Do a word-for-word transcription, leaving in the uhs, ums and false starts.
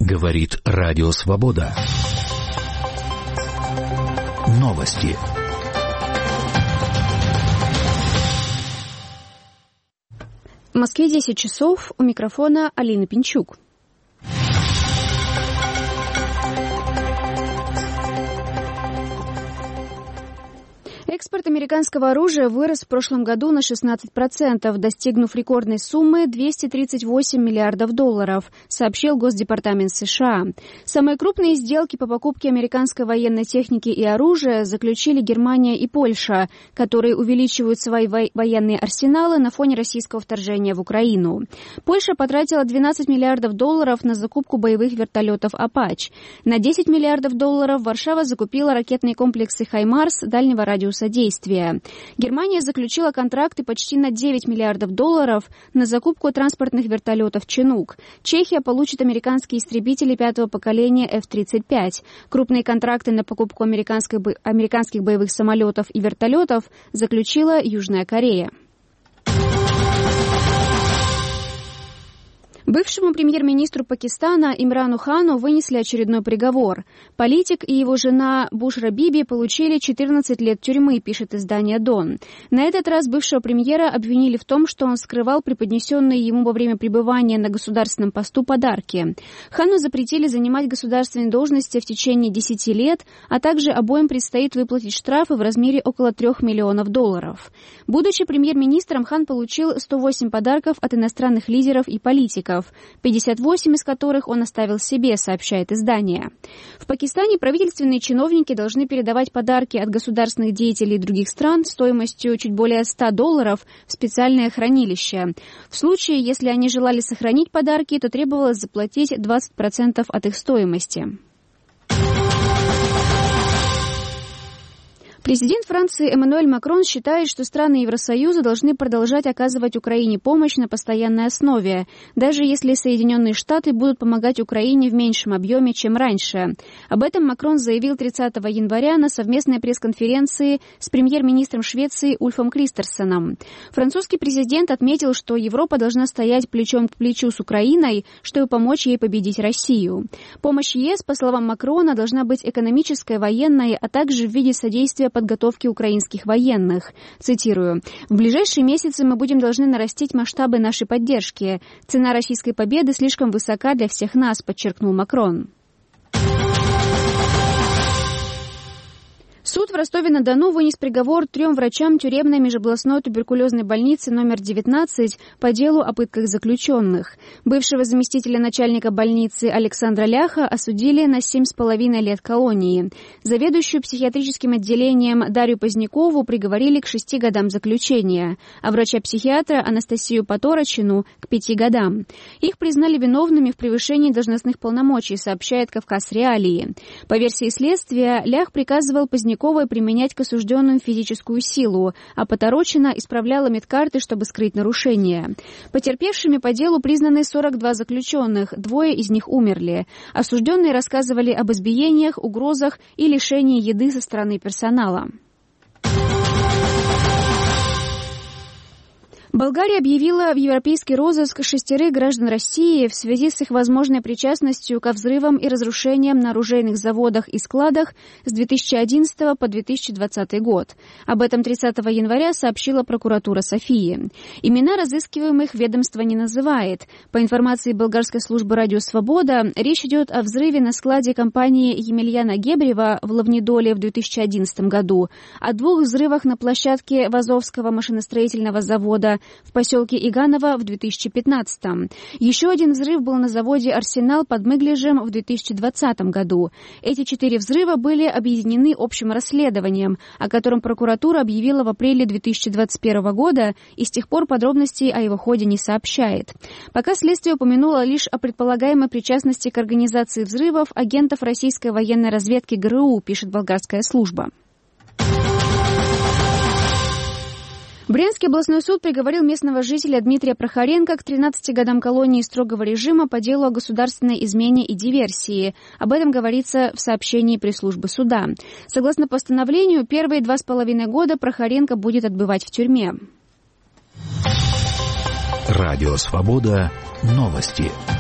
Говорит Радио Свобода. Новости. В Москве десять часов. У микрофона Алина Пинчук. Экспорт американского оружия вырос в прошлом году на шестнадцать процентов, достигнув рекордной суммы двести тридцать восемь миллиардов долларов, сообщил Госдепартамент США. Самые крупные сделки по покупке американской военной техники и оружия заключили Германия и Польша, которые увеличивают свои военные арсеналы на фоне российского вторжения в Украину. Польша потратила двенадцать миллиардов долларов на закупку боевых вертолетов «Апач». На десять миллиардов долларов Варшава закупила ракетные комплексы «Хаймарс» дальнего радиуса действия. Германия заключила контракты почти на девять миллиардов долларов на закупку транспортных вертолетов «Чинук». Чехия получит американские истребители пятого поколения эф тридцать пять. Крупные контракты на покупку американских боевых самолетов и вертолетов заключила Южная Корея. Бывшему премьер-министру Пакистана Имрану Хану вынесли очередной приговор. Политик и его жена Бушра Биби получили четырнадцать лет тюрьмы, пишет издание «Дон». На этот раз бывшего премьера обвинили в том, что он скрывал преподнесенные ему во время пребывания на государственном посту подарки. Хану запретили занимать государственные должности в течение десяти лет, а также обоим предстоит выплатить штрафы в размере около трех миллионов долларов. Будучи премьер-министром, Хан получил сто восемь подарков от иностранных лидеров и политиков, пятьдесят восемь из которых он оставил себе, сообщает издание. В Пакистане правительственные чиновники должны передавать подарки от государственных деятелей других стран стоимостью чуть более ста долларов в специальное хранилище. В случае, если они желали сохранить подарки, то требовалось заплатить двадцать процентов от их стоимости. Президент Франции Эммануэль Макрон считает, что страны Евросоюза должны продолжать оказывать Украине помощь на постоянной основе, даже если Соединенные Штаты будут помогать Украине в меньшем объеме, чем раньше. Об этом Макрон заявил тридцатого января на совместной пресс-конференции с премьер-министром Швеции Ульфом Кристерсоном. Французский президент отметил, что Европа должна стоять плечом к плечу с Украиной, чтобы помочь ей победить Россию. Помощь ЕС, по словам Макрона, должна быть экономической, военной, а также в виде содействия подготовки украинских военных. Цитирую. «В ближайшие месяцы мы будем должны нарастить масштабы нашей поддержки. Цена российской победы слишком высока для всех нас», подчеркнул Макрон. Суд в Ростове-на-Дону вынес приговор трем врачам тюремной межобластной туберкулезной больницы номер девятнадцать по делу о пытках заключенных. Бывшего заместителя начальника больницы Александра Ляха осудили на семь с половиной лет колонии. Заведующую психиатрическим отделением Дарью Позднякову приговорили к шести годам заключения, а врача-психиатра Анастасию Поторочину к пяти годам. Их признали виновными в превышении должностных полномочий, сообщает «Кавказ Реалии». По версии следствия, Лях приказывал Позднякову применять к осужденным физическую силу, а Поторочина исправляла медкарты, чтобы скрыть нарушения. Потерпевшими по делу признаны сорок два заключенных, двое из них умерли. Осужденные рассказывали об избиениях, угрозах и лишении еды со стороны персонала. Болгария объявила в европейский розыск шестерых граждан России в связи с их возможной причастностью ко взрывам и разрушениям на оружейных заводах и складах с две тысячи одиннадцатого по две тысячи двадцатый год. Об этом тридцатого января сообщила прокуратура Софии. Имена разыскиваемых ведомство не называет. По информации болгарской службы «Радио Свобода», речь идет о взрыве на складе компании Емельяна Гебрева в Лавнедоле в две тысячи одиннадцатом году, о двух взрывах на площадке Вазовского машиностроительного завода в поселке Иганово в две тысячи пятнадцатом. Еще один взрыв был на заводе «Арсенал» под Мыглижем в две тысячи двадцатом году. Эти четыре взрыва были объединены общим расследованием, о котором прокуратура объявила в апреле две тысячи двадцать первого года и с тех пор подробностей о его ходе не сообщает. Пока следствие упомянуло лишь о предполагаемой причастности к организации взрывов агентов российской военной разведки ГРУ, пишет болгарская служба. Брянский областной суд приговорил местного жителя Дмитрия Прохоренко к тринадцати годам колонии строгого режима по делу о государственной измене и диверсии. Об этом говорится в сообщении пресс-службы суда. Согласно постановлению, первые два с половиной года Прохоренко будет отбывать в тюрьме. Радио Свобода. Новости.